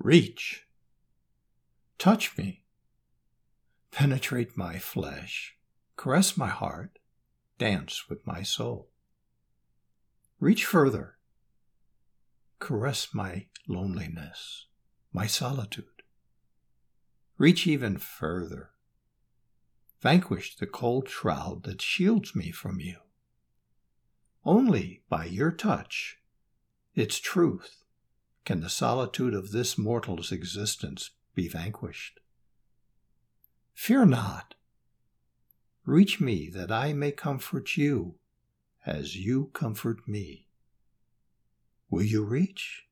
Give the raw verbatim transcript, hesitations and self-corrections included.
Reach. Touch me. Penetrate my flesh. Caress my heart. Dance with my soul. Reach further. Caress my loneliness, my solitude. Reach even further. Vanquish the cold shroud that shields me from you. Only by your touch, its truth, can the solitude of this mortal's existence be vanquished. Fear not. Reach me that I may comfort you as you comfort me. Will you reach?